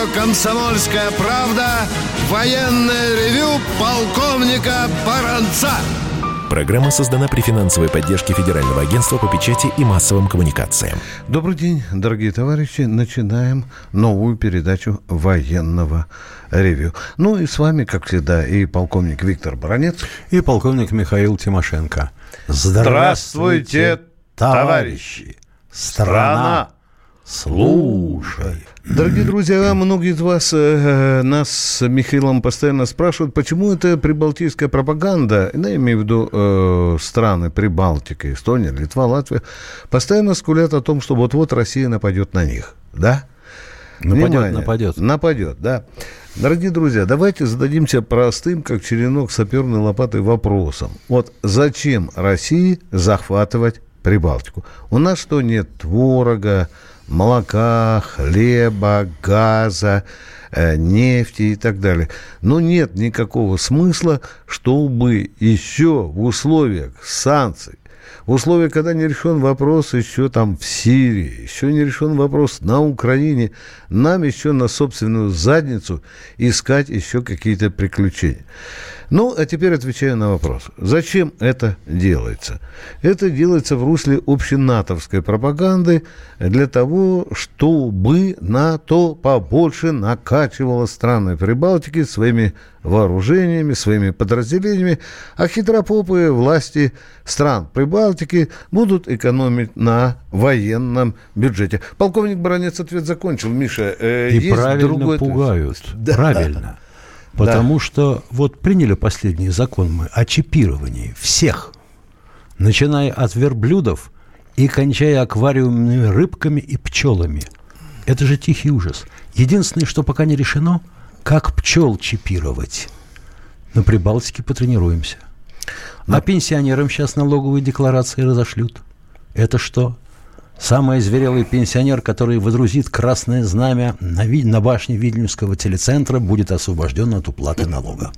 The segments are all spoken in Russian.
«Комсомольская правда». Военное ревю полковника Баранца. Программа создана при финансовой поддержке Федерального агентства по печати и массовым коммуникациям. Добрый день, дорогие товарищи. Начинаем новую передачу военного ревью. Ну и с вами, как всегда, и полковник Виктор Баранец. И полковник Михаил Тимошенко. Здравствуйте, товарищи! Страна, слушай! Дорогие друзья, многие из вас нас с Михаилом постоянно спрашивают, почему это прибалтийская пропаганда, я имею в виду страны Прибалтики, Эстония, Литва, Латвия, постоянно скулят о том, что вот-вот Россия нападет на них, да? Нападет, да. Дорогие друзья, давайте зададимся простым, как черенок саперной лопатой, вопросом. Вот зачем России захватывать Прибалтику? У нас что, нет творога, молока, хлеба, газа, нефти и так далее? Но нет никакого смысла, чтобы еще в условиях санкций, в условиях, когда не решен вопрос еще там в Сирии, еще не решен вопрос на Украине, нам еще на собственную задницу искать еще какие-то приключения. Ну, а теперь отвечаю на вопрос. Зачем это делается? Это делается в русле общенатовской пропаганды для того, чтобы НАТО побольше накачивало страны Прибалтики своими вооружениями, своими подразделениями, а хитропопые власти стран Прибалтики будут экономить на военном бюджете. Полковник Баранец ответ закончил. Миша, и есть правильно другой... пугают. Да, правильно. Да. Потому что вот приняли последний закон мы о чипировании всех, начиная от верблюдов и кончая аквариумными рыбками и пчелами. Это же тихий ужас. Единственное, что пока не решено, как пчел чипировать. На Прибалтике потренируемся. А пенсионерам сейчас налоговые декларации разошлют. Это что? Самый озверелый пенсионер, который водрузит красное знамя на башне Вильнюсского телецентра, будет освобожден от уплаты налога.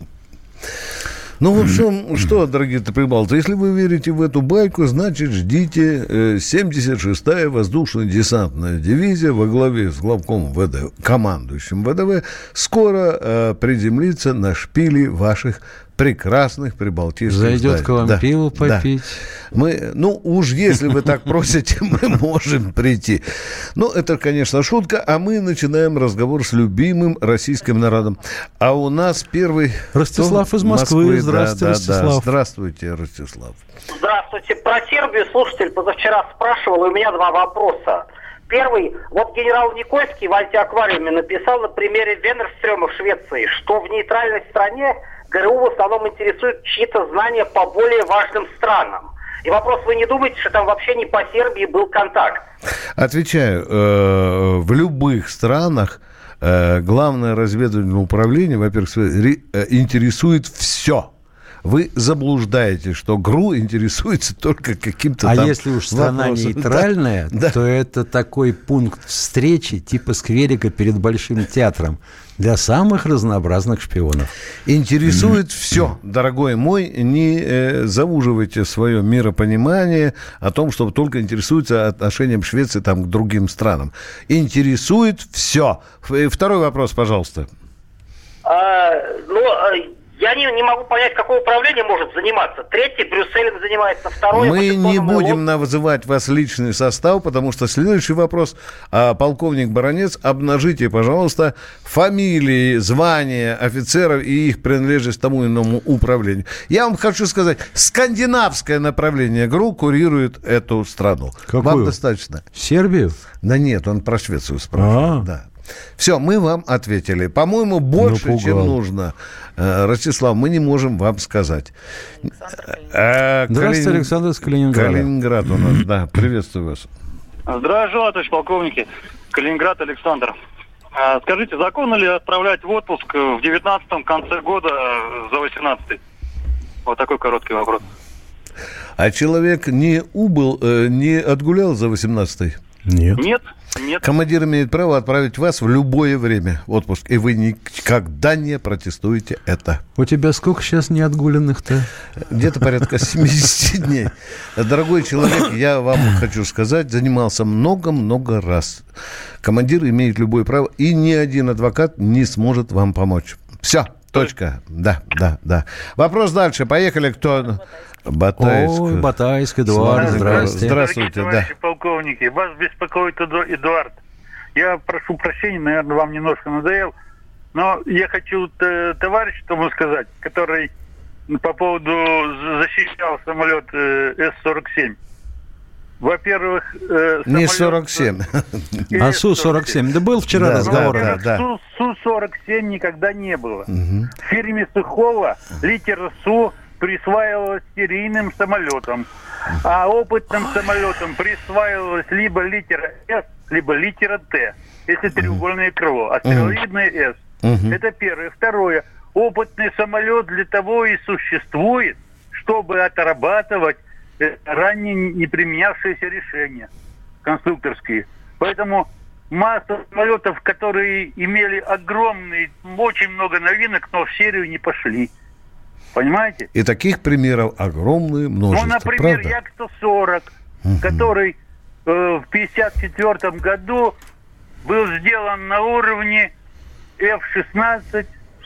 Ну, в общем, что, дорогие прибалты, если вы верите в эту байку, значит, ждите 76-я воздушно-десантная дивизия во главе с главкомом ВДВ, командующим ВДВ, скоро приземлится на шпили ваших прекрасных прибалтийских зданий. Зайдет к вам пиво попить. Да. Уж если вы так просите, мы можем прийти. Но это, конечно, шутка, а мы начинаем разговор с любимым российским народом. А у нас первый... Ростислав из Москвы. Здравствуйте, Ростислав. Да. Здравствуйте, Ростислав. Здравствуйте. Про Сербию слушатель позавчера спрашивал, и у меня два вопроса. Первый, вот генерал Никольский в «Антиаквариуме» написал на примере Венерстрёма в Швеции, что в нейтральной стране ГРУ в основном интересует чьи-то знания по более важным странам. И вопрос, вы не думаете, что там вообще не по Сербии был контакт? Отвечаю, в любых странах главное разведывательное управление, во-первых, интересует все. Вы заблуждаетесь, что ГРУ интересуется только каким-то там вопросом. Если уж страна нейтральная, то это такой пункт встречи типа скверика перед Большим театром для самых разнообразных шпионов. Интересует все, дорогой мой, не зауживайте свое миропонимание о том, что только интересуется отношением Швеции там, к другим странам. Интересует все. Второй вопрос, пожалуйста. Я не могу понять, какое управление может заниматься. Третий Брюсселем занимается, второй... Мы не будем называть вас личный состав, потому что следующий вопрос. Полковник Баранец, обнажите, пожалуйста, фамилии, звания офицеров и их принадлежность тому или иному управлению. Я вам хочу сказать, скандинавское направление ГРУ курирует эту страну. Какую? Вам достаточно. Сербию? Да нет, он про Швецию спрашивает. Да. Все, мы вам ответили. По-моему, больше, чем нужно. Ростислав, мы не можем вам сказать. Здравствуйте, Александр из Калининграда. Калининград у нас, да. Приветствую вас. Здравия, товарищ полковники. Калининград, Александр. Скажите, законно ли отправлять в отпуск в 19-м конце года за 18-й? Вот такой короткий вопрос. А человек не убыл, не отгулял за 18-й? Нет. Нет, Нет. Командир имеет право отправить вас в любое время в отпуск, и вы никогда не протестуете это. У тебя сколько сейчас неотгуленных-то? Где-то порядка 70 дней. Дорогой человек, я вам хочу сказать, занимался много-много раз. Командир имеет любое право, и ни один адвокат не сможет вам помочь. Все, точка. Да. Вопрос дальше. Поехали. Кто? Батайск. Ой, Батайск, Эдуард, здравствуйте. Здравствуйте, товарищи полковники, вас беспокоит Эдуард. Я прошу прощения, наверное, вам немножко надоел, но я хочу товарищу тому сказать, который по поводу защищал самолет С-47. Во-первых, не 47. А Су-47. Да был вчера разговор. Су-47 никогда не было. В фирме Сухого литера Су присваивалась серийным самолетам, а опытным самолетам присваивалась либо литера С, либо литера Т, если треугольное крыло, а стреловидное С. Это первое. Второе. Опытный самолет для того и существует, чтобы отрабатывать ранее не применявшиеся решения конструкторские. Поэтому масса самолетов, которые имели огромные, очень много новинок, но в серию не пошли. Понимаете? И таких примеров огромное множество. Ну, например, Як-140, который в 1954 году был сделан на уровне F-16,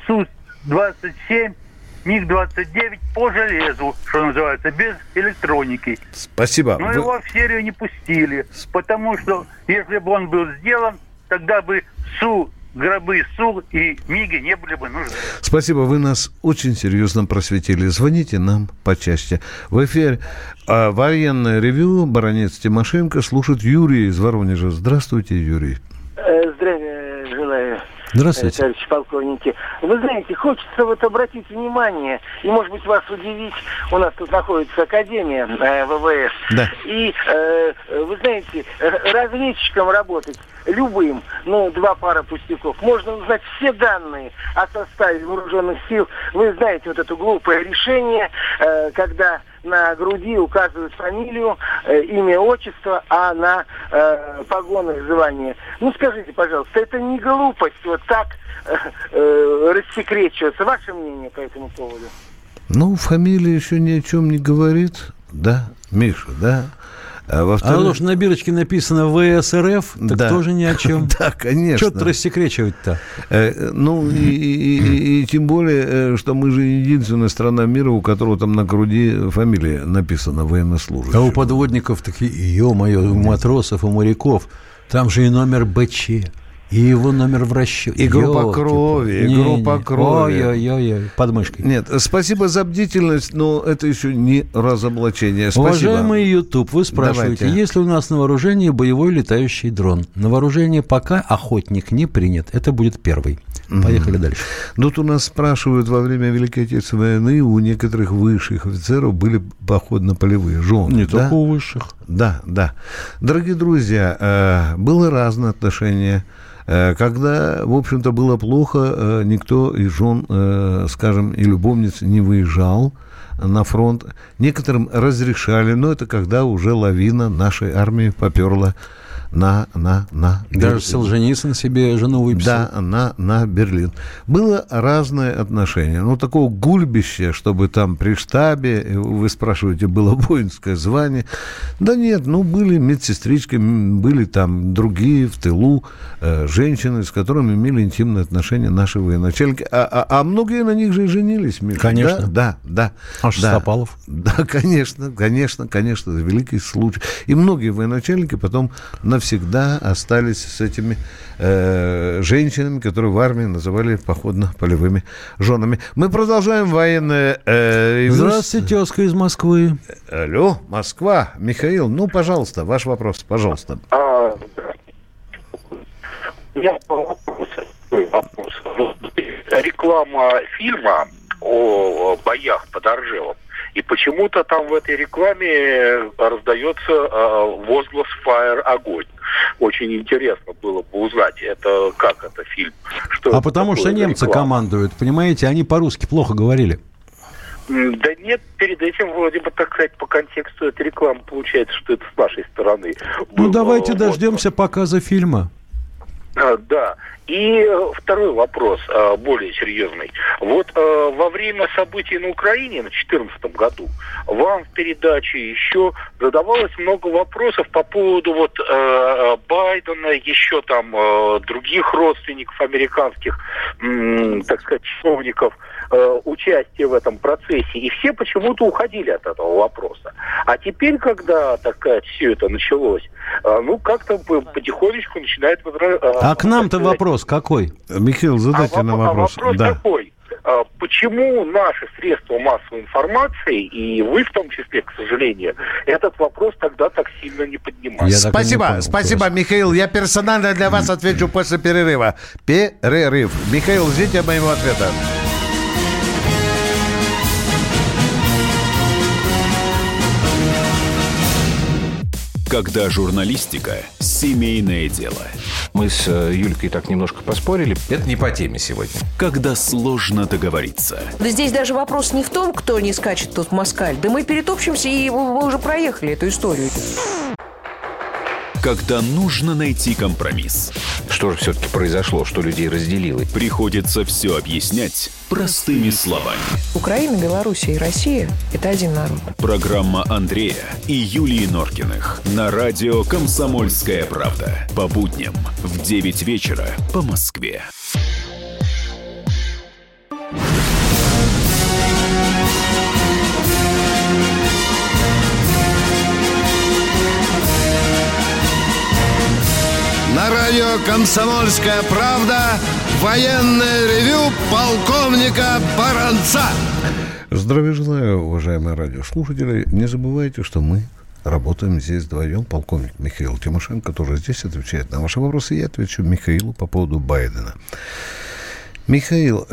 Су-27, МиГ-29 по железу, что называется, без электроники. Спасибо. Но его в серию не пустили, потому что если бы он был сделан, тогда бы гробы Су и МиГи не были бы нужны. Спасибо, вы нас очень серьезно просветили. Звоните нам почаще. В эфире военное ревью. Баронец Тимошенко слушает Юрий из Воронежа. Здравствуйте, Юрий. Здравия желаю. Здравствуйте. Товарищи полковники. Вы знаете, хочется вот обратить внимание, и, может быть, вас удивить, у нас тут находится Академия ВВС. Да. И, вы знаете, разведчиком работать любым, два пара пустяков. Можно узнать все данные о составе вооруженных сил. Вы знаете вот это глупое решение, когда на груди указывают фамилию, имя, отчество, а на погонах звание. Скажите, пожалуйста, это не глупость вот так рассекречиваться? Ваше мнение по этому поводу? Фамилия еще ни о чем не говорит. Да, Миша, да. А то, что на бирочке написано ВСРФ, так да. Тоже ни о чем. Да, конечно. Что-то рассекречивать-то. И тем более, что мы же единственная страна мира, у которого там на груди фамилия написана военнослужащий. А у подводников такие, ё-моё, у матросов, у моряков, там же и номер БЧ. И его номер в расчете. И группа крови. Ой-ой-ой, под мышкой. Нет, спасибо за бдительность, но это еще не разоблачение. Спасибо. Уважаемый YouTube, вы спрашиваете, есть ли у нас на вооружении боевой летающий дрон? На вооружение пока охотник не принят. Это будет первый. Поехали дальше. Тут у нас спрашивают, во время Великой Отечественной войны у некоторых высших офицеров были походно-полевые жены. Не только у высших. Да. Дорогие друзья, было разное отношение. Когда, в общем-то, было плохо, никто из жен, скажем, и любовниц не выезжал на фронт. Некоторым разрешали, но это когда уже лавина нашей армии поперла на Даже Солженицын себе жену выписал. Да, на Берлин. Было разное отношение. Такого гульбища, чтобы там при штабе, вы спрашиваете, было воинское звание. Да нет, были медсестрички, были там другие в тылу женщины, с которыми имели интимные отношения наши военачальники. А многие на них же и женились, Миша. Конечно. Да. А Шестопалов? Да, конечно, это великий случай. И многие военачальники потом навсегда остались с этими женщинами, которые в армии называли походно-полевыми женами. Мы продолжаем военное... Здравствуйте, тезка из Москвы. Алло, Москва. Михаил, пожалуйста, ваш вопрос, пожалуйста. Я вопрос. Реклама фильма о боях под Оржевом. И почему-то там в этой рекламе раздается возглас «Fire» — огонь. Очень интересно было бы узнать, как это фильм. Потому что немцы командуют, понимаете, они по-русски плохо говорили. Да нет, перед этим вроде бы, так сказать, по контексту этой рекламы получается, что это с нашей стороны. Ну, давайте дождемся показа фильма. Да. И второй вопрос, более серьезный. Вот во время событий на Украине в 2014 году вам в передаче еще задавалось много вопросов по поводу вот Байдена, еще там других родственников американских, так сказать, чиновников, участия в этом процессе. И все почему-то уходили от этого вопроса. А теперь, когда, так сказать, все это началось, ну, как-то потихонечку начинает... А к нам-то вопрос какой? Михаил, задайте нам вопрос. Вопрос такой. Почему наши средства массовой информации, и вы в том числе, к сожалению, этот вопрос тогда так сильно не поднимают? Спасибо, Михаил. Я персонально для вас отвечу после перерыва. Перерыв. Михаил, ждите моего ответа. Когда журналистика – семейное дело. Мы с Юлькой так немножко поспорили. Это не по теме сегодня. Когда сложно договориться. Да здесь даже вопрос не в том, кто не скачет тут в москаль. Да мы перетопчемся, и мы уже проехали эту историю. Когда нужно найти компромисс. Что же все-таки произошло, что людей разделило? Приходится все объяснять простыми словами. Украина, Белоруссия и Россия – это один народ. Программа Андрея и Юлии Норкиных на радио «Комсомольская правда». По будням в 9 вечера по Москве. На радио «Комсомольская правда» военное ревю полковника Баранца. Здравия желаю, уважаемые радиослушатели. Не забывайте, что мы работаем здесь вдвоем. Полковник Михаил Тимошенко тоже здесь отвечает на ваши вопросы. Я отвечу Михаилу по поводу Байдена. Михаил,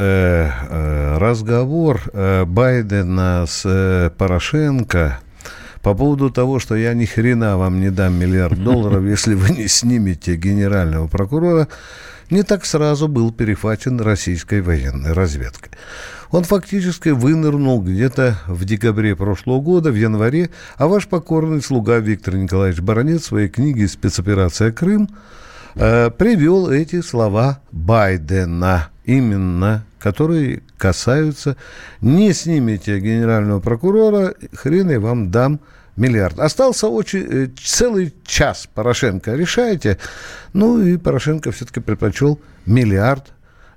разговор Байдена с Порошенко по поводу того, что я ни хрена вам не дам $1 миллиард, если вы не снимете генерального прокурора, не так сразу был перехвачен российской военной разведкой. Он фактически вынырнул где-то в декабре прошлого года, в январе, а ваш покорный слуга Виктор Николаевич Баранец в своей книге «Спецоперация Крым» привел эти слова Байдена, именно, которые касаются «не снимите генерального прокурора, хрен я вам дам $1 миллиард». Остался целый час Порошенко. Решаете? Ну, и Порошенко все-таки предпочел $1 миллиард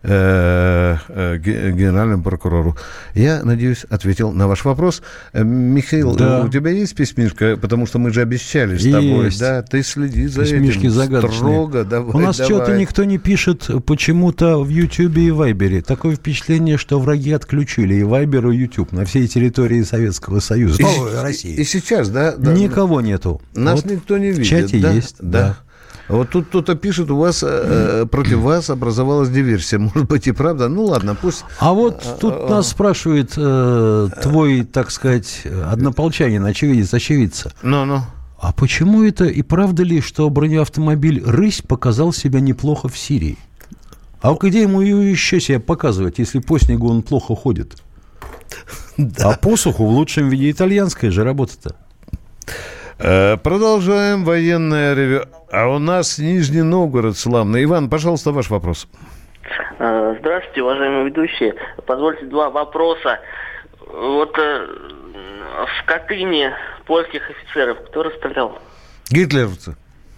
генеральному прокурору. Я, надеюсь, ответил на ваш вопрос. Михаил, да. У тебя есть письмишка? Потому что мы же обещали с тобой. Да, ты следи за письмишки этим загадочные. Строго. Давай, у нас что-то никто не пишет почему-то в Ютьюбе и Вайбере. Такое впечатление, что враги отключили и Вайбер, и Ютьюб на всей территории Советского Союза. России. И сейчас, да? Никого нету. Нас никто не видит. В чате есть, да. Вот тут кто-то пишет, у вас против вас образовалась диверсия. Может быть и правда. Ну ладно, пусть... А вот тут нас спрашивает твой, так сказать, однополчанин, очевидец. Ну. А почему это и правда ли, что бронеавтомобиль «Рысь» показал себя неплохо в Сирии? А где ему еще себя показывать, если по снегу он плохо ходит? Да. А по суху в лучшем виде итальянская же работа-то. Продолжаем военное ревю. А у нас Нижний Новгород славный. Иван, пожалуйста, ваш вопрос. Здравствуйте, уважаемые ведущие. Позвольте 2 вопроса. Вот в Катыни польских офицеров кто расстрелял? Гитлеровцы.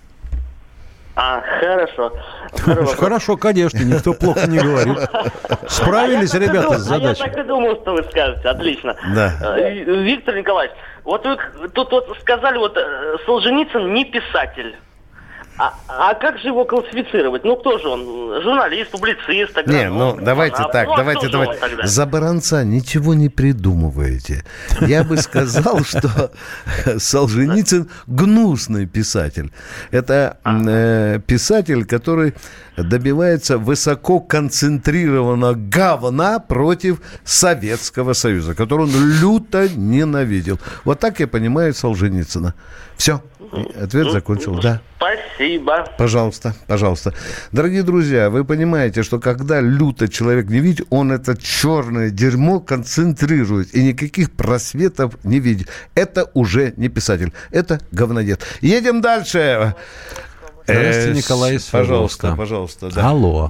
Хорошо. Хорошо, конечно, никто плохо не говорит. Справились ребята с задачей. Я так и думал, что вы скажете. Отлично. Да. Виктор Николаевич, вот вы тут сказали, Солженицын не писатель. А как же его классифицировать? Ну, кто же он? Журналист, публицист? Давайте так. Давайте. За Баранца ничего не придумываете. Я бы сказал, что Солженицын гнусный писатель. Это писатель, который добивается высококонцентрированного говна против Советского Союза, который он люто ненавидел. Вот так я понимаю Солженицына. Все. Ответ закончил, да. Спасибо. Пожалуйста, пожалуйста. Дорогие друзья, вы понимаете, что когда люто человек не видит, он это черное дерьмо концентрирует и никаких просветов не видит. Это уже не писатель, это говнодед. Едем дальше. Здравствуйте, Николай из Свердловска. Пожалуйста, да. Алло.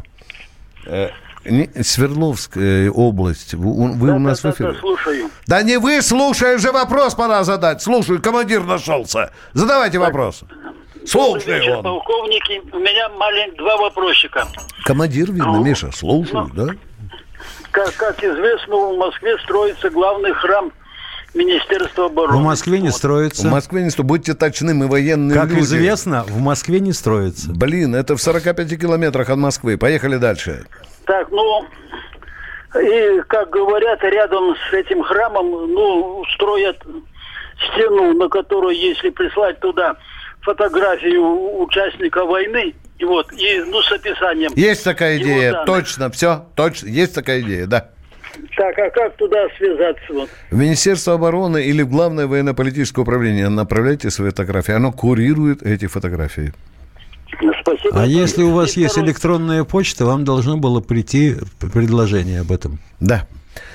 Свердловская область. Вы у нас в эфире. Да, слушаю. Да не вы слушаете, вопрос пора задать. Слушаю, командир нашелся. Задавайте вопрос. Слушаю. Полковники, у меня два вопросика. Командир, видно, Миша, слушаю, да? Как известно, в Москве строится главный храм Министерства обороны. В Москве не строится. В Москве не строится. Будьте точны, мы военные как люди. Как известно, в Москве не строится. Блин, это в 45 километрах от Москвы. Поехали дальше. Так, и, как говорят, рядом с этим храмом, строят стену, на которую, если прислать туда фотографию участника войны, и с описанием. Есть такая идея, точно, все, точно, есть такая идея, да. Так, а как туда связаться? В Министерство обороны или в Главное военно-политическое управление направляйте свои фотографии, оно курирует эти фотографии. Спасибо. А если у вас есть электронная почта, вам должно было прийти предложение об этом. Да.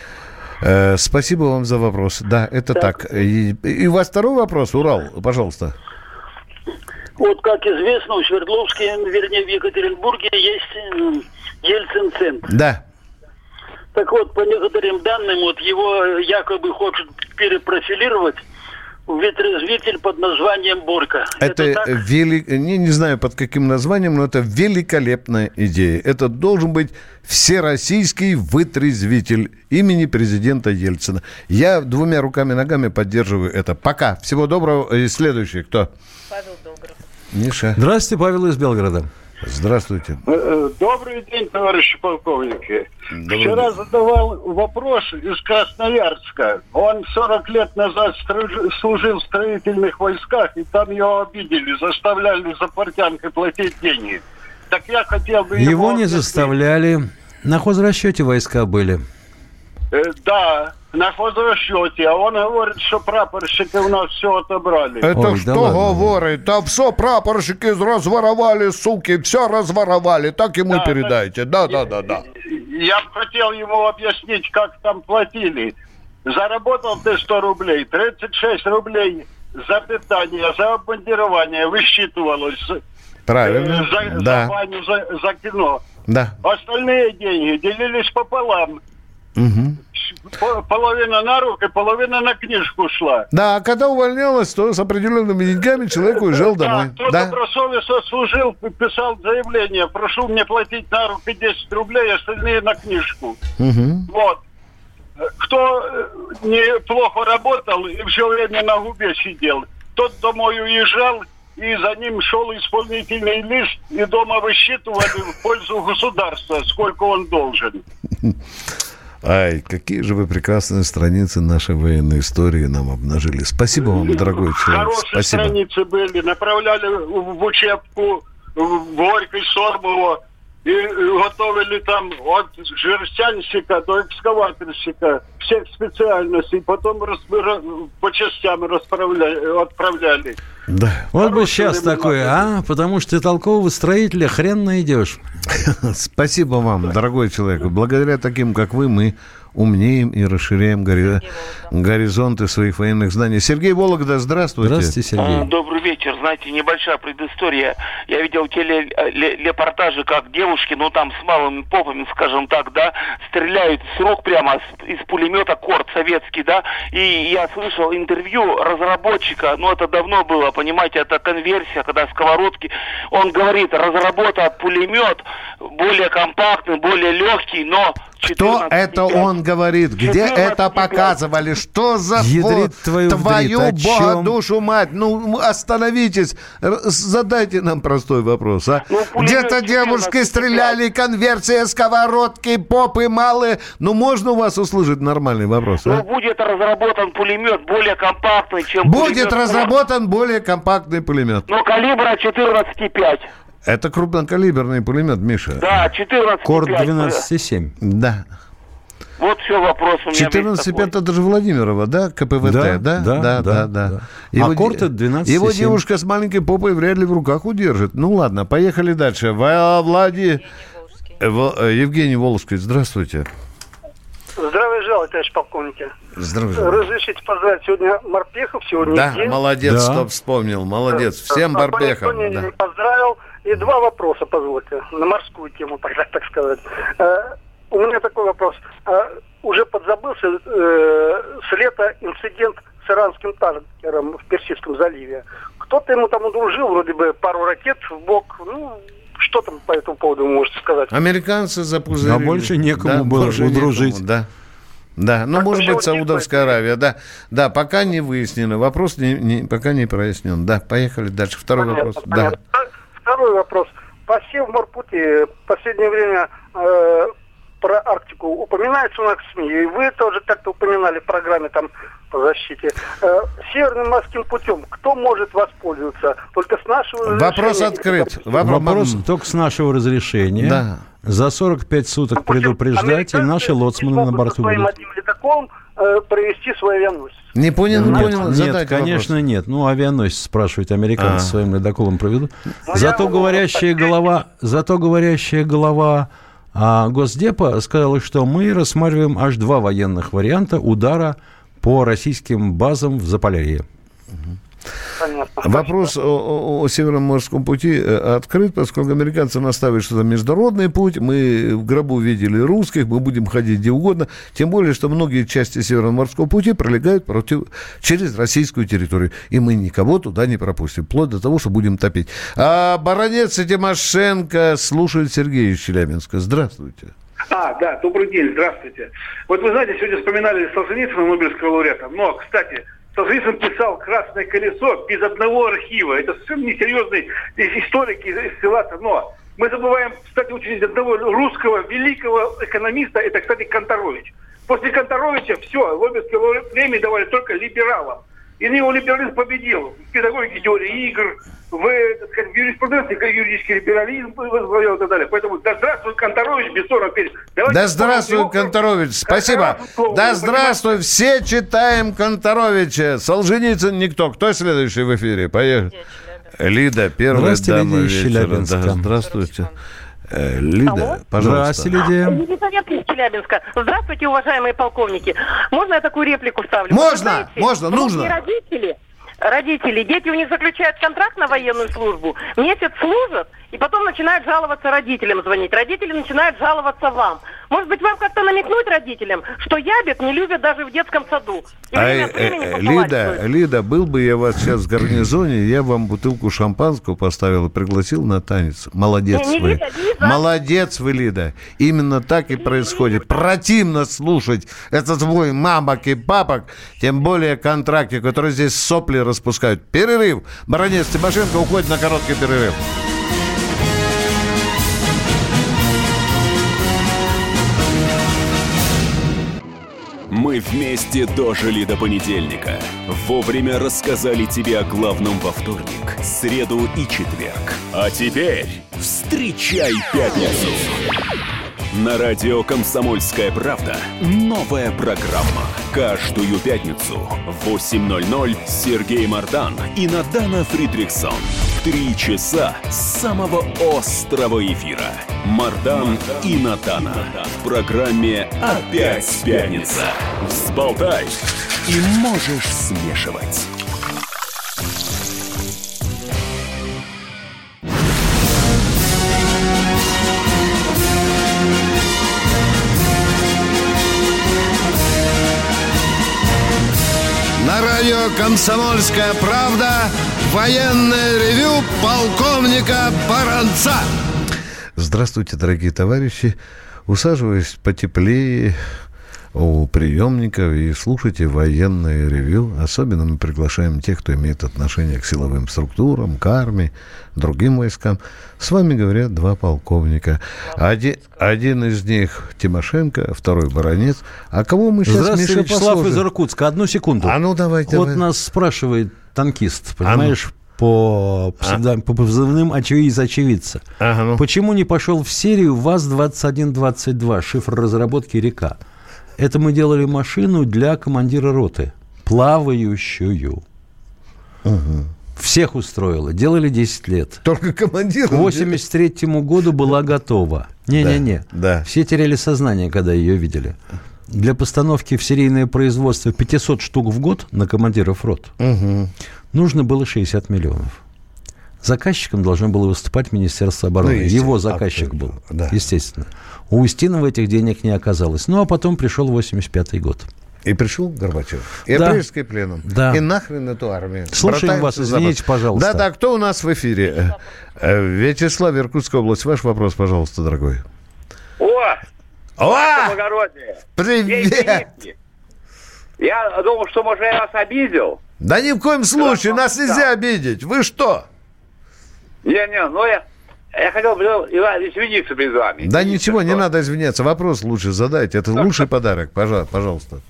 Спасибо вам за вопрос. Да, это так. И у вас второй вопрос, Урал, пожалуйста. Как известно, в Свердловске, вернее, в Екатеринбурге есть Ельцин-центр. Да. Так по некоторым данным, его якобы хочет перепрофилировать в ветрязвитель под названием «Борка». Это не знаю под каким названием, но это великолепная идея. Это должен быть всероссийский вытрезвитель имени президента Ельцина. Я 2 руками и ногами поддерживаю это. Пока. Всего доброго. И следующий кто? Павел Белгород. Миша. Здравствуйте, Павел из Белгорода. Здравствуйте. Добрый день, товарищи полковники. Вчера задавал вопрос из Красноярска. Он 40 лет назад служил в строительных войсках, и там его обидели, заставляли за портянкой платить деньги. Так я хотел бы... Его не заставляли. На хозрасчете войска были. Да, на хозрасчете. А он говорит, что прапорщики у нас все отобрали. Это что говорит? Да все прапорщики разворовали, суки, все разворовали. Так ему и передайте. Да. Я бы хотел ему объяснить, как там платили. Заработал ты 100 рублей, 36 рублей за питание, за обмундирование высчитывалось. Правильно. За баню, за кино. Да. Остальные деньги делились пополам. Угу. Половина на руки, половина на книжку шла. Да, а когда увольнялась, то с определенными деньгами человек уезжал домой. Кто добросовестно служил, писал заявление: прошу мне платить на руки 10 рублей, остальные на книжку. Угу. Кто неплохо работал и все время на губе сидел, тот домой уезжал, и за ним шел исполнительный лист, и дома высчитывали в пользу государства, сколько он должен. Ай, какие же вы прекрасные страницы нашей военной истории нам обнажили. Спасибо вам, дорогой человек. Хорошие страницы были. Направляли в учебку в Горький, Сормово. И готовили там от жерстянщика до экскаваторщика всех специальностей. Потом по частям отправляли. Да. Вот бы сейчас такое, потому что ты толкового строителя хрен найдешь. Спасибо вам, дорогой человек. Благодаря таким, как вы, мы умнеем и расширяем горизонты своих военных знаний. Сергей Вологда, здравствуйте. Здравствуйте, Сергей. Добрый вечер. Знаете, небольшая предыстория. Я видел телерепортажи, как девушки, там с малыми попами, скажем так, да, стреляют с рук прямо из пулемета «Корт» советский, да, и я слышал интервью разработчика, это давно было, понимаете, это конверсия, когда сковородки, он говорит, разработал пулемет более компактный, более легкий, но... Кто это он говорит? Где это показывали? Что за твою бога душу мать? Остановитесь. Задайте нам простой вопрос. Где-то девушки стреляли, конверсия, сковородки, попы малые. можно у вас услышать нормальный вопрос? Будет разработан пулемет более компактный, чем Будет разработан более компактный пулемет. Калибра 14,5. Это крупнокалиберный пулемет, Миша. Да, 14,5. Корт 12,7. Да. Вот все, вопрос у меня. 14,5 это же Владимирова, да? КПВТ, да? Да. А корт это 12,7. Его девушка с маленькой попой вряд ли в руках удержит. Ну ладно, поехали дальше. Евгений Волжский, здравствуйте. Здравия желаю, товарищ полковники. Здравствуйте. Разрешите поздравить сегодня морпехов, сегодня Да, день. молодец, что вспомнил, молодец. Всем морпехам. Да. Поздравил. И два вопроса, позвольте, на морскую тему, так сказать. У меня такой вопрос. Уже подзабылся с лета инцидент с иранским танкером в Персидском заливе. Кто-то ему там удружил, вроде бы пару ракет в бок. Ну, что там по этому поводу вы можете сказать? Американцы запузырили. А больше некому было удружить. Да. Ну, так, может быть, Саудовская Аравия, да. Да, пока не выяснено. Вопрос пока не прояснен. Да, поехали дальше. Второй вопрос. Понятно. Да. Второй вопрос. По Севморпути в последнее время про Арктику упоминается у нас в СМИ, и вы тоже как-то упоминали в программе там по защите. Северным морским путем кто может воспользоваться? Только с нашего разрешения? Вопрос открыт. Вопрос только с нашего разрешения. Да. За 45 суток предупреждать, и наши лоцманы на борту будут. Своим ледоколом провести свой авианосец. Не понял. Нет, конечно, вопрос. Нет. Ну, авианосец, спрашивают, американцы своим ледоколом проведут. Зато говорящая голова Госдепа сказала, что мы рассматриваем аж два военных варианта удара по российским базам в Заполярье. Понятно. Вопрос о Северном морском пути открыт, поскольку американцы настаивают, что это международный путь. Мы в гробу видели русских, мы будем ходить где угодно. Тем более, что многие части Северного морского пути пролегают через российскую территорию. И мы никого туда не пропустим, вплоть до того, что будем топить. А Баранец и Тимошенко слушает Сергея из Челябинска. Здравствуйте. Да, добрый день, здравствуйте. Вот вы знаете, сегодня вспоминали Солженицына, Нобелевского лауреата. Но, кстати, Солженицын писал «Красное колесо» без одного архива. Это совершенно несерьезный историк из ссылаться. Но мы забываем, кстати, очень одного русского великого экономиста, это, кстати, Канторович. После Канторовича все, Нобелевское премию давали только либералам. И неолиберализм победил в педагогике, теории игр, в юриспруденции юридический либерализм возглавлял и так далее. Поэтому да здравствуй, Канторович, бессонов перед. Да здравствуй, Канторович, спасибо. Да здравствуй, все читаем Канторовича. Солженицын никто. Кто следующий в эфире? Поехали. Лида, первая дама вечера. Да, здравствуйте. Лида, пожалуйста. Здравствуйте, Лидия. Елизавета из Челябинска. Здравствуйте, уважаемые полковники. Можно я такую реплику вставлю? Можно, нужно. Родители, дети у них заключают контракт на военную службу, месяц служат, и потом начинают жаловаться родителям звонить. Родители начинают жаловаться вам. Может быть, вам как-то намекнуть родителям, что ябед не любят даже в детском саду? Лида, был бы я вас сейчас в гарнизоне, я вам бутылку шампанского поставил и пригласил на танец. Молодец вы. Молодец вы, Лида. Именно так и происходит. Противно слушать этот твой мамок и папок, тем более контракты, которые здесь сопли распускают. Перерыв. Баранец Тимошенко уходит на короткий перерыв. Мы вместе дожили до понедельника. Вовремя рассказали тебе о главном во вторник, среду и четверг. А теперь встречай пятницу. На радио «Комсомольская правда» новая программа. Каждую пятницу в 8:00 Сергей Мардан и Надана Фридрихсон. 3 часа самого острого эфира. Мардан и Надана. В программе «Опять пятница». Взболтай и можешь смешивать. На радио «Комсомольская правда» военное ревю полковника Баранца. Здравствуйте, дорогие товарищи. Усаживаясь потеплее у приемников и слушайте военное ревю. Особенно мы приглашаем тех, кто имеет отношение к силовым структурам, к армии, другим войскам. С вами говорят два полковника. Один из них Тимошенко, второй Баранец. А кого мы сейчас, Здравствуйте, Миша, Вячеслав послушаем? из Иркутска. Одну секунду. Давайте. Вот нас спрашивает танкист, понимаешь, по позывным очевидца. Почему не пошел в серию ВАЗ-2122, шифр разработки «Река»? Это мы делали машину для командира роты. Плавающую. Угу. Всех устроило. Делали 10 лет. Только командир. К 83-му году была готова. Не-не-не. Да. Все теряли сознание, когда ее видели. Для постановки в серийное производство 500 штук в год на командиров рот нужно было 60 миллионов. Заказчиком должно было выступать Министерство обороны. Его заказчик был, естественно. У Устинова этих денег не оказалось. Ну, а потом пришел 85-й год. И пришел Горбачев. И апрельский пленум. Да. И нахрен эту армию. Слушаем вас, извините, пожалуйста. Да, кто у нас в эфире? Вячеслав, Иркутская область. Ваш вопрос, пожалуйста, дорогой. Благородие. Привет! Я думал, что, может, я вас обидел. Да ни в коем случае, нас нельзя обидеть. Вы что? Ну я хотел бы извиниться перед вами. Да ничего, не надо извиняться. Вопрос лучше задайте. Это лучший подарок. Пожалуйста.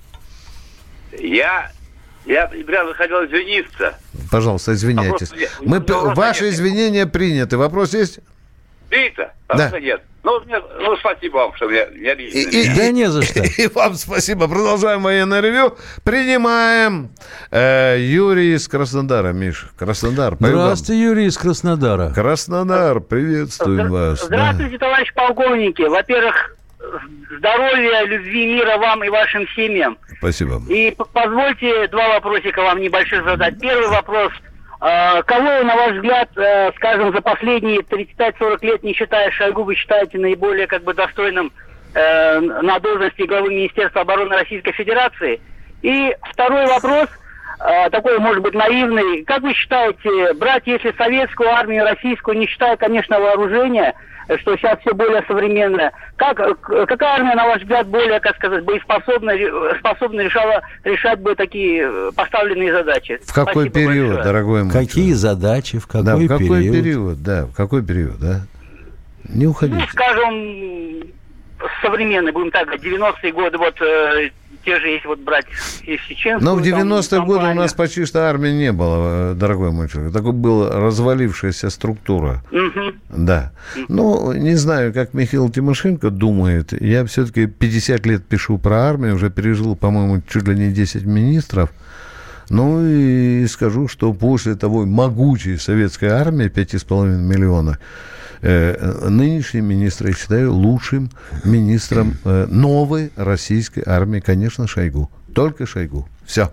Я прям хотел извиниться. Пожалуйста, извиняйтесь. Ваши извинения приняты. Вопрос есть? Принято? Да. Нет. Ну, спасибо вам, что меня лично. Да не за что. И вам спасибо. Продолжаем военное ревью. Принимаем Юрий из Краснодара. Миш, Краснодар. Здравствуйте, Юрий из Краснодара. Краснодар, приветствуем вас. Здравствуйте, товарищ полковники. Во-первых, здоровья, любви, мира вам и вашим семьям. Спасибо. И позвольте два вопросика вам небольших задать. Первый вопрос. Кого, на ваш взгляд, скажем, за последние 35-40 лет, не считая Шойгу, вы считаете наиболее достойным на должности главы Министерства обороны Российской Федерации? И второй вопрос, такой, может быть, наивный. Как вы считаете, брать, если советскую армию, российскую, не считая, конечно, вооружения, что сейчас все более современное, какая армия, на ваш взгляд, более, боеспособна, способна решать бы такие поставленные задачи? В какой Спасибо период, большое. дорогой мой? Какие задачи, в какой период? В какой период, да? Не уходите. Скажем, современный, будем так говорить, 90-е годы, те же, если брать из чеченскую. Но в 90-е годы у нас почти что армии не было, дорогой мой человек. Такой была развалившаяся структура. Да. Ну, не знаю, как Михаил Тимошенко думает. Я все-таки 50 лет пишу про армию, уже пережил, по-моему, чуть ли не 10 министров. Ну, и скажу, что после того могучей советской армии, 5,5 миллиона, нынешний министр, я считаю, лучшим министром новой российской армии, конечно, Шойгу. Только Шойгу. Все.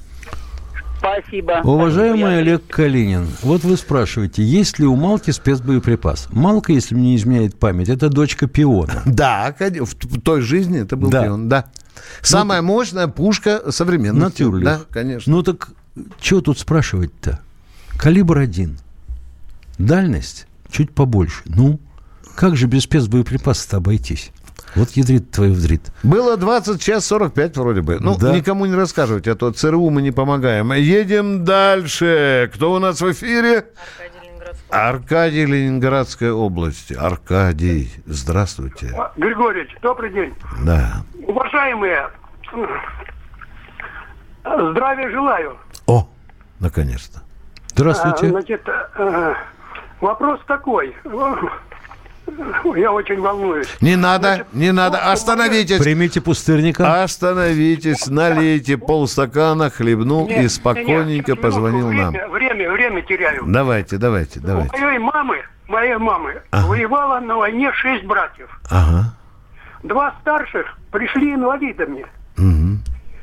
Спасибо. Уважаемый Олег Калинин, вот вы спрашиваете, есть ли у Малки спецбоеприпас? Малка, если мне не изменяет память, это дочка Пиона. Да, в той жизни это был Пион, да. Самая мощная пушка современности. Натюрлих. Да, конечно. Ну так, чего тут спрашивать-то? Калибр 1. Дальность чуть побольше. Ну, как же без спецбоеприпасов-то обойтись? Вот ядрит твою вдрит. Было 20, сейчас 45 вроде бы. Ну, да. Никому не рассказывайте, а то ЦРУ мы не помогаем. Едем дальше. Кто у нас в эфире? Аркадий, Ленинградская область. Аркадий, здравствуйте. Григорьевич, добрый день. Да. Уважаемые, здравия желаю. О, наконец-то. Здравствуйте. Вопрос такой. Я очень волнуюсь. Не надо, остановитесь. Примите пустырника. Остановитесь, налейте полстакана, хлебнул и спокойненько позвонил нам. Время теряю. Давайте. У моей мамы воевало на войне 6 братьев. Ага. 2 старших пришли инвалидами. Угу.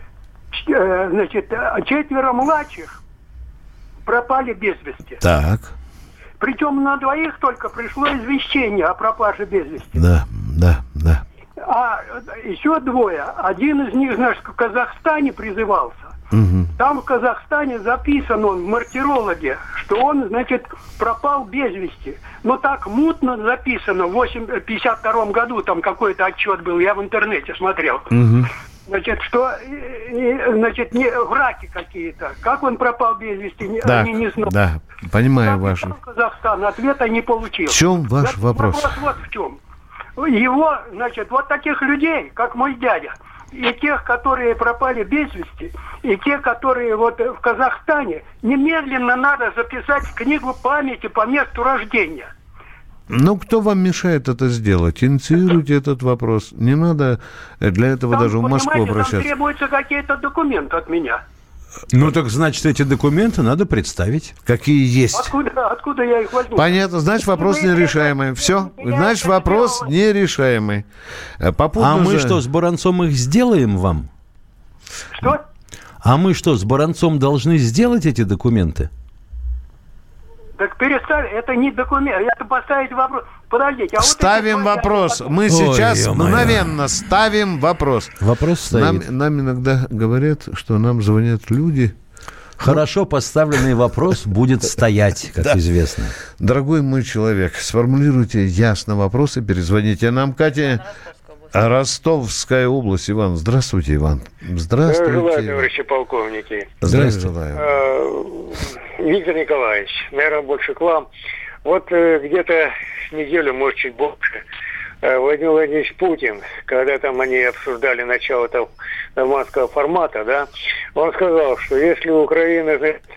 4 младших пропали без вести. Так. Причем на 2 только пришло извещение о пропаже без вести. Да. А еще 2. Один из них, в Казахстане призывался. Угу. Там в Казахстане записан он в мартирологе, что он, пропал без вести. Но так мутно записано. В 1952 году там какой-то отчет был, я в интернете смотрел. Угу. Враки какие-то. Как он пропал без вести, да, они не знают. Да, понимаю вашу. Казахстан ответа не получил. В чем ваш вопрос? Вопрос вот в чем. Его, вот таких людей, как мой дядя, и тех, которые пропали без вести, и те, которые в Казахстане, немедленно надо записать в книгу памяти по месту рождения. Ну, кто вам мешает это сделать? Инициируйте этот вопрос. Не надо для этого даже в Москву обращаться. Там требуются какие-то документы от меня. Ну, так значит, эти документы надо представить. Какие есть. Откуда я их возьму? Понятно, значит, вопрос нерешаемый. Все, значит, вопрос нерешаемый. А мы что, с Баранцом их сделаем вам? Что? А мы что, с Баранцом должны сделать эти документы? Так перестань, это не документ, это поставить вопрос. Подождите. Ставим вопрос. Мы сейчас мгновенно ставим вопрос. Вопрос стоит. Нам иногда говорят, что нам звонят люди. Хорошо поставленный вопрос будет стоять, как известно. Дорогой мой человек, сформулируйте ясно вопрос и перезвоните нам. Катя, Ростовская область. Иван. Здравствуйте, Иван. Здравствуйте. Желаю, товарищи полковники. Здравствуйте. Виктор Николаевич, наверное, больше к вам. Вот где-то неделю, может, чуть больше, Владимир Владимирович Путин, когда там они обсуждали начало нормандского формата, да, он сказал, что если Украина,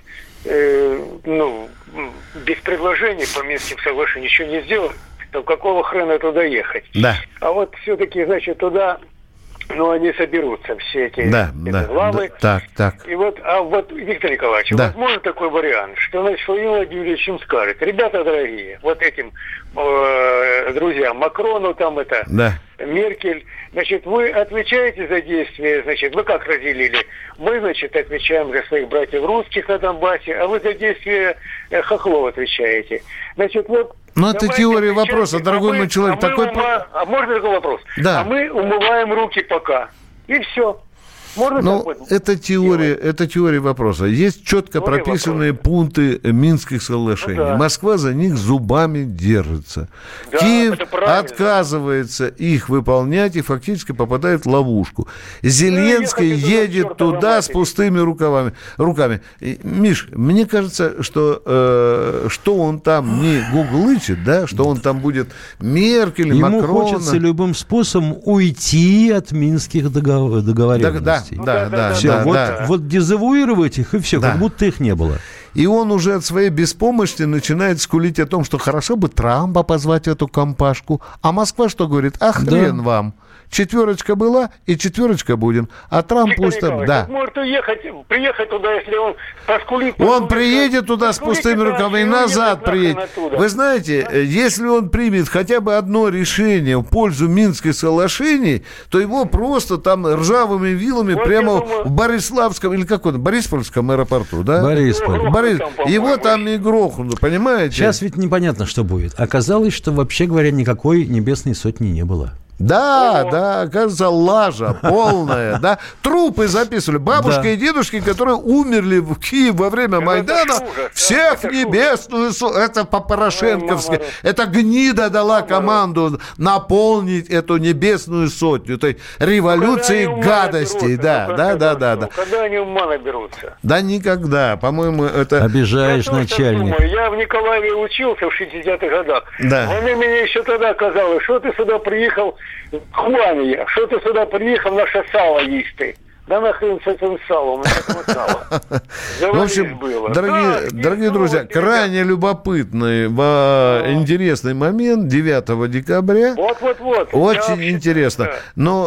без предложений по Минским соглашениям ничего не сделает, то какого хрена туда ехать? Да. А вот все-таки, значит, туда... они соберутся, все эти главы. Так. И вот, Виктор Николаевич, возможно такой вариант, что, значит, Владимир Владимирович им скажет: ребята дорогие, вот этим друзьям, Макрону, Меркель, значит, вы отвечаете за действия, значит, вы как разделили? Мы, значит, отвечаем за своих братьев русских на Донбассе, а вы за действия хохлов отвечаете. Значит, вот. Ну, это теория вопроса, дорогой мой человек. Можно такой вопрос? Да. А мы умываем руки пока. И все. Можно это теория вопроса. Есть четко прописанные пункты Минских соглашений. Москва за них зубами держится. Да, Киев отказывается их выполнять и фактически попадает в ловушку. Зеленский едет туда с пустыми руками. Миш, мне кажется, что он там не гуглычит, да, что он там будет Меркель, Макрона. Ему хочется любым способом уйти от минских договоренностей. Вот дезавуировать их, и все, как будто их не было. И он уже от своей беспомощности начинает скулить о том, что хорошо бы Трампа позвать в эту компашку. А Москва что говорит? А хрен вам. 4 была и 4 будем. А Трамп пусть там... Да. Может приехать туда, если он поскулит... Он приедет туда с пустыми руками и назад приедет. Вы знаете, если он примет хотя бы одно решение в пользу Минских соглашений, то его просто там ржавыми вилами прямо в Бориславском, или как он, Бориспольском аэропорту, да? Борисполь. Его там и грохнут, понимаете? Сейчас ведь непонятно, что будет. Оказалось, что, вообще говоря, никакой небесной сотни не было. Да, кажется, лажа полная, да. Трупы записывали. Бабушка и дедушки, которые умерли в Киеве во время Майдана, всех небесную... Это по-порошенковски. Это гнида дала команду наполнить эту небесную сотню. То есть революции гадостей. Да. Когда они ума наберутся? Да никогда. По-моему, это... Обижаешь начальника. Я в Николаеве учился в 60-х годах. Да. Мне еще тогда казалось, что ты сюда приехал... Хвания, что ты сюда приехал, наше сало есть ты. Да нахрен с этим салом, у меня такого сала. В общем, дорогие друзья, крайне любопытный, интересный момент 9 декабря. Вот. Очень интересно. Но,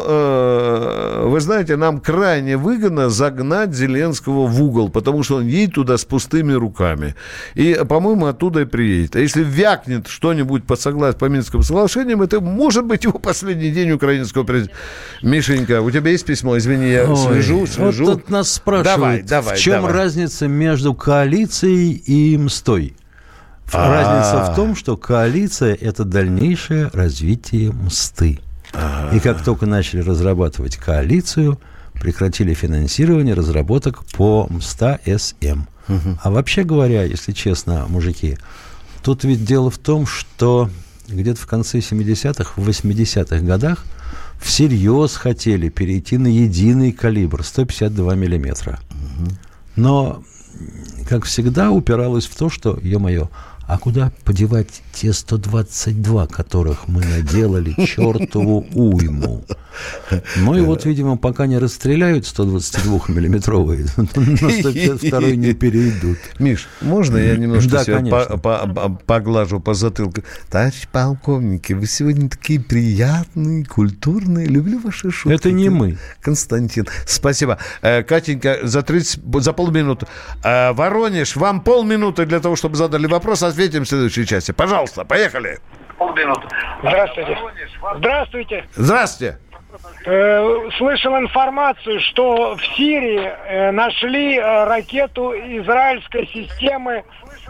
вы знаете, нам крайне выгодно загнать Зеленского в угол, потому что он едет туда с пустыми руками. И, по-моему, оттуда и приедет. А если вякнет что-нибудь по Минским соглашениям, это может быть его последний день украинского президента. Мишенька, у тебя есть письмо? Извини, я... Слежу. Вот тут нас спрашивают, в чем разница между коалицией и мстой? Разница в том, что коалиция – это дальнейшее развитие мсты. И как только начали разрабатывать коалицию, прекратили финансирование разработок по МСТА-СМ. А вообще говоря, если честно, мужики, тут ведь дело в том, что где-то в конце 70-х, в 80-х годах всерьез хотели перейти на единый калибр 152 миллиметра. Но, как всегда, упиралось в то, что, ё-моё, А куда подевать те 122, которых мы наделали чертову уйму? Ну и вот, видимо, пока не расстреляют 122-миллиметровые, на 152-й не перейдут. Миш, можно я немножко поглажу по затылку? Товарищ полковники, вы сегодня такие приятные, культурные. Люблю ваши шутки. Это не мы. Константин, спасибо. Катенька, за полминуты. Воронеж, вам полминуты для того, чтобы задали вопрос. Ответим в следующей части. Пожалуйста, поехали. Полминуты. Здравствуйте. Здравствуйте. Здравствуйте. Слышал информацию, что в Сирии нашли ракету израильской системы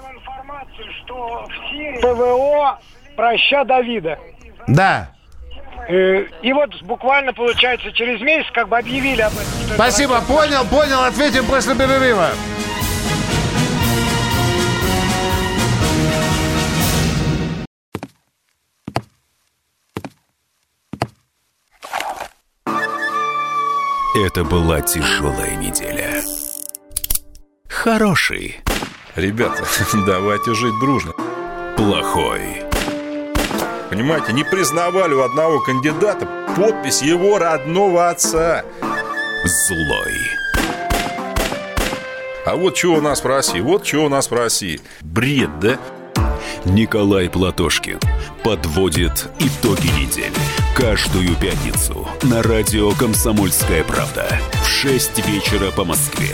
ПВО «Проща Давида». Да. И вот буквально, получается, через месяц как бы объявили об этом. Спасибо, понял. Ответим после перерыва. Это была тяжелая неделя. Хороший. Ребята, давайте жить дружно. Плохой. Понимаете, не признавали у одного кандидата подпись его родного отца. Злой. А вот что у нас в России, Бред, да? Николай Платошкин подводит итоги недели. Каждую пятницу на радио «Комсомольская правда» в 6 вечера по Москве.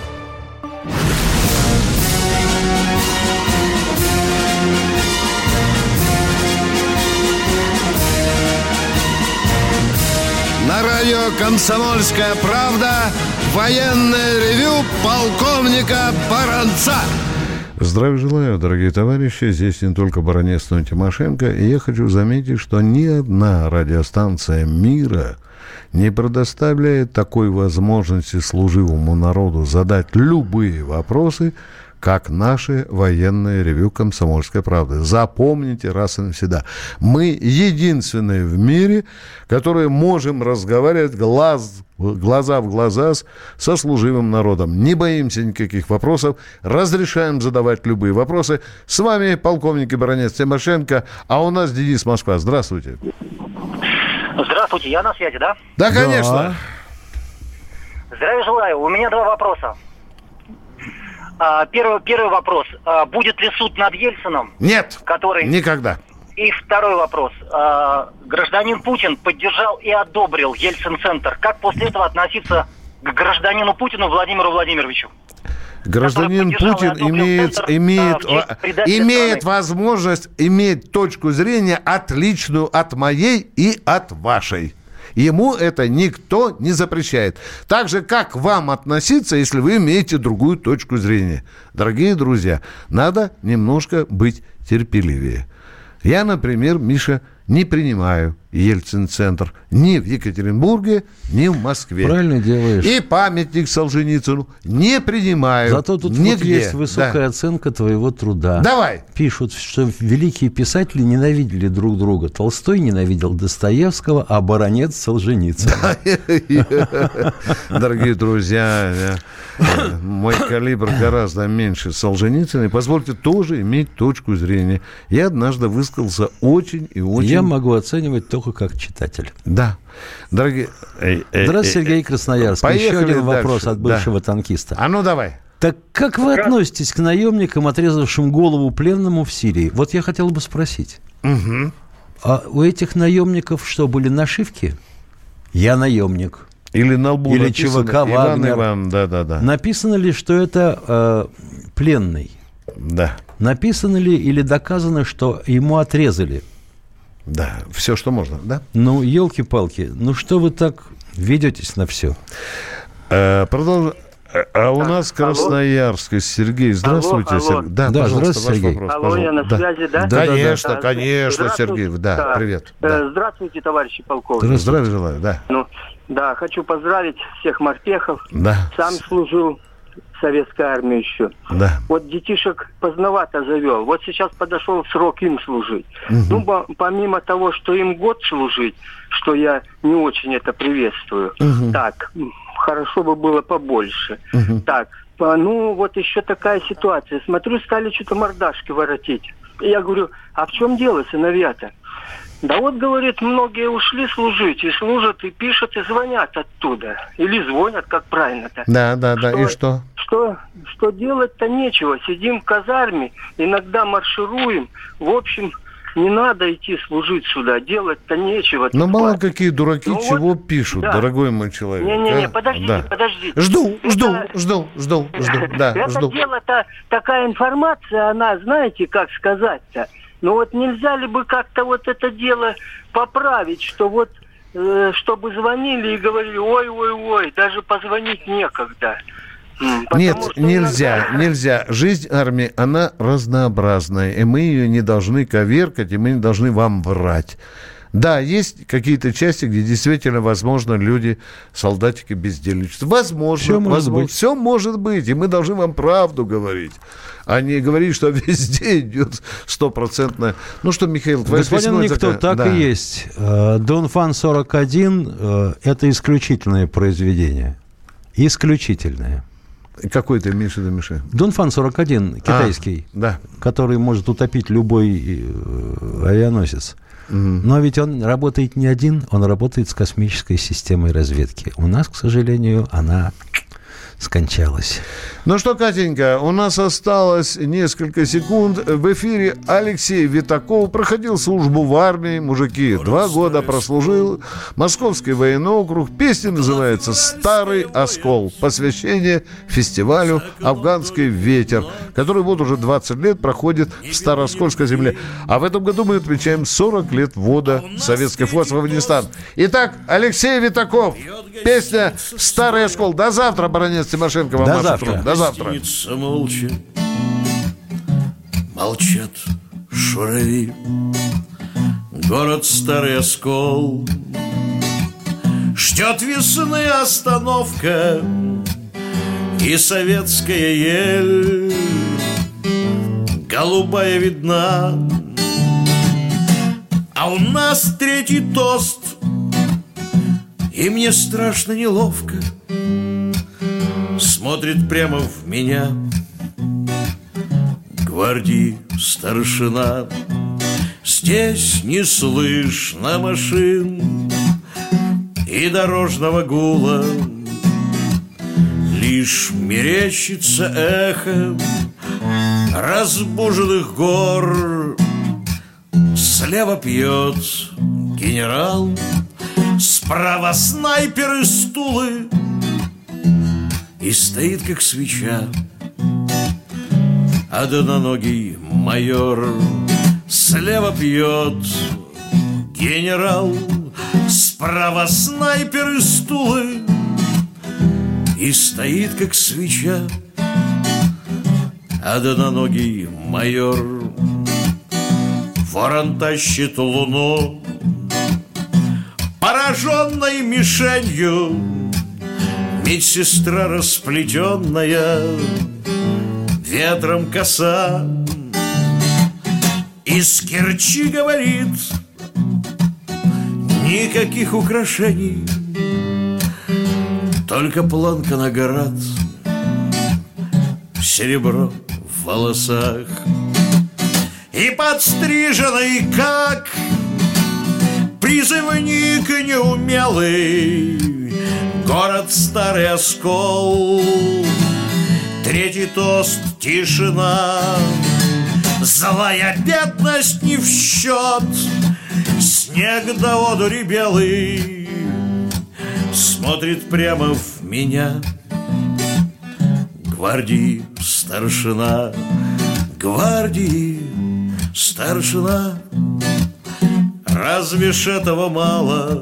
На радио «Комсомольская правда» военное ревю полковника Баранца. Здравия желаю, дорогие товарищи. Здесь не только Баранец, но и Тимошенко. И я хочу заметить, что ни одна радиостанция мира не предоставляет такой возможности служивому народу задать любые вопросы, как наше военное ревю «Комсомольской правды». Запомните раз и навсегда. Мы единственные в мире, которые можем разговаривать глаза в глаза со служивым народом. Не боимся никаких вопросов, разрешаем задавать любые вопросы. С вами полковник и баронец Тимошенко, а у нас Денис Москва. Здравствуйте. Здравствуйте, я на связи, да? Да, конечно. Здравия желаю. У меня два вопроса. Первый вопрос. Будет ли суд над Ельцином? Нет, никогда. И второй вопрос. Гражданин Путин поддержал и одобрил Ельцин-центр. Как после этого относиться к гражданину Путину Владимиру Владимировичу? Гражданин Путин имеет возможность иметь точку зрения отличную от моей и от вашей. Ему это никто не запрещает. Так же, как вам относиться, если вы имеете другую точку зрения. Дорогие друзья, надо немножко быть терпеливее. Я, например, Миша, не принимаю Ельцин-центр ни в Екатеринбурге, ни в Москве. Правильно делаешь. И памятник Солженицыну не принимаю. Зато тут вот есть высокая оценка твоего труда. Давай. Пишут, что великие писатели ненавидели друг друга. Толстой ненавидел Достоевского, а Баранец Солженицына. Дорогие друзья, мой калибр гораздо меньше Солженицына. И позвольте тоже иметь точку зрения. Я однажды высказался очень и очень... Я могу оценивать только как читатель. Да. Дорогие... Здравствуйте, Сергей Красноярск. Еще один вопрос от бывшего танкиста. А ну давай. Так как вы относитесь к наемникам, отрезавшим голову пленному в Сирии? Вот я хотел бы спросить. Угу. А у этих наемников что, были нашивки? Я наемник. Или на лбу или ЧВК Вагнер. Иван, да. Написано ли, что это пленный? Да. Написано ли или доказано, что ему отрезали? Да, все, что можно, да? Ну, елки-палки, ну что вы так ведетесь на все? Продолжим. А у нас Красноярск, Сергей. Здравствуйте, алло. Сергей. Да, здравствуйте, Сергей. Вопрос, алло, я на связи, да? Конечно, Сергей. Да, привет. Здравствуйте, товарищи полковники. Здравия желаю, да. Да, хочу поздравить всех морпехов. Да. Сам служил в советской армии еще. Да. Вот детишек поздновато завел. Вот сейчас подошел срок им служить. Угу. Ну, помимо того, что им год служить, что я не очень это приветствую, так, хорошо бы было побольше. Угу. Так, Ну, вот еще такая ситуация. Смотрю, стали что-то мордашки воротить. И я говорю, а в чем дело, сыновья-то? Да вот, говорит, многие ушли служить, и служат, и пишут, и звонят оттуда. Или звонят, как правильно-то. Да, и что? Что делать-то нечего. Сидим в казарме, иногда маршируем. В общем, не надо идти служить сюда, делать-то нечего. Но мало какие дураки чего пишут, да. Дорогой мой человек. Не-не-не, подождите. Жду. Да, это дело-то, такая информация, она, знаете, как сказать-то. Ну вот нельзя ли бы как-то вот это дело поправить, что вот, чтобы звонили и говорили, ой, даже позвонить некогда. Нет, нельзя. Жизнь армии, она разнообразная, и мы ее не должны коверкать, и мы не должны вам врать. Да, есть какие-то части, где действительно, возможно, люди, солдатики бездельничают. Возможно. Все может быть, и мы должны вам правду говорить, а не говорить, что везде идет стопроцентно. Ну что, Михаил, твое письмо... Господин Никто, так и есть. Дунфан 41 – это исключительное произведение. Исключительное. Какой ты имеешь в виду, Миша? Дунфан 41, китайский, который может утопить любой авианосец. Но ведь он работает не один, он работает с космической системой разведки. У нас, к сожалению, она скончалась. Ну что, Катенька, у нас осталось несколько секунд. В эфире Алексей Витаков. Проходил службу в армии, мужики. 2 года прослужил. Московский военный округ. Песня называется «Старый оскол». Посвящение фестивалю «Афганский ветер», который вот уже 20 лет проходит в Старооскольской земле. А в этом году мы отмечаем 40 лет ввода советской флот в Афганистан. Итак, Алексей Витаков. Песня «Старый оскол». До завтра, баронец Тимошенко. Вам до завтра. До завтра. Молча, молчат шурави. Город Старый Оскол ждет весны остановка и советская ель голубая видна. А у нас 3-й тост, и мне страшно неловко. Смотрит прямо в меня гвардии старшина. Здесь не слышно машин и дорожного гула, лишь мерещится эхо разбуженных гор. Слева пьет генерал, справа снайперы стулы, и стоит, как свеча, одноногий майор. Слева пьет генерал, справа снайперы стулы, и стоит, как свеча, одноногий майор. Ворон тащит луну, пораженной мишенью. Медсестра расплетенная, ветром коса, из Керчи говорит: никаких украшений, только планка наград, серебро в волосах и подстриженный, как призывник неумелый. Город Старый Оскол, 3-й тост, тишина. Злая бедность не в счет, снег до одури белый смотрит прямо в меня. Гвардии старшина, гвардии старшина. Разве ж этого мало?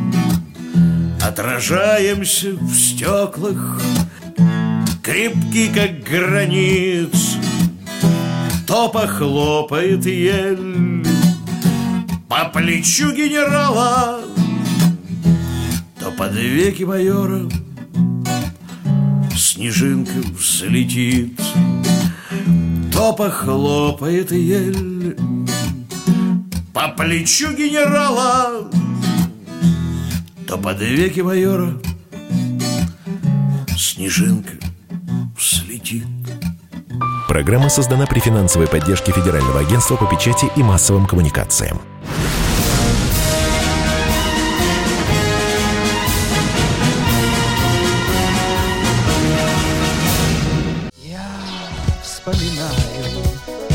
Отражаемся в стеклах, крепки, как гранит. То похлопает ель по плечу генерала, то под веки майора снежинка взлетит. То похлопает ель по плечу генерала, то под веки майора снежинка вслед. летит. Программа создана при финансовой поддержке Федерального агентства по печати и массовым коммуникациям. Вспоминаю,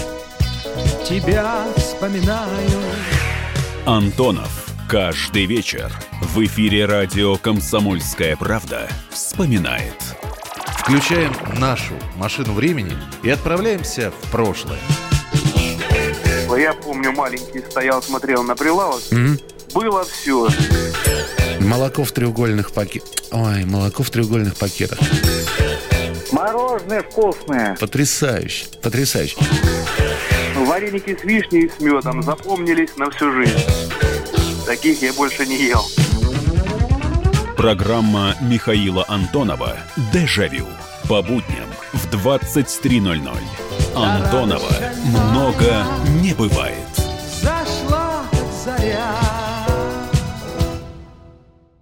тебя вспоминаю. Антонов. Каждый вечер в эфире радио «Комсомольская правда» вспоминает. Включаем нашу машину времени и отправляемся в прошлое. Я помню, маленький стоял, смотрел на прилавок. Было все. Молоко в треугольных пакетах. Ой, молоко в треугольных пакетах. Мороженое вкусное. Потрясающе, потрясающе. Вареники с вишней и с медом запомнились на всю жизнь. Таких я больше не ел. Программа Михаила Антонова «Дежавю». По будням в 23:00. Антонова много не бывает. Зашла заря.